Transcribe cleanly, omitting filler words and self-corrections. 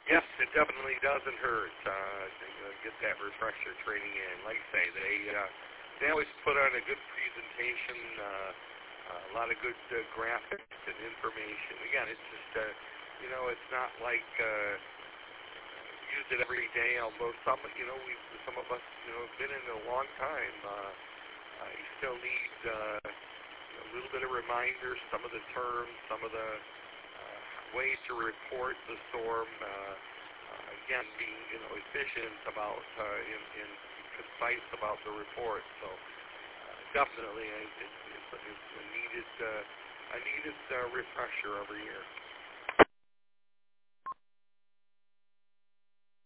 Yes, it definitely doesn't hurt. Get that refresher training in. Like I say, they always put on a good presentation, a lot of good graphics and information. Again, it's just it's not like use it every day. Although some of us have been in it a long time. You still need a little bit of reminders, some of the terms, some of the ways to report the storm. Again, being efficient about and concise about the report. So definitely, it's a needed refresher every year.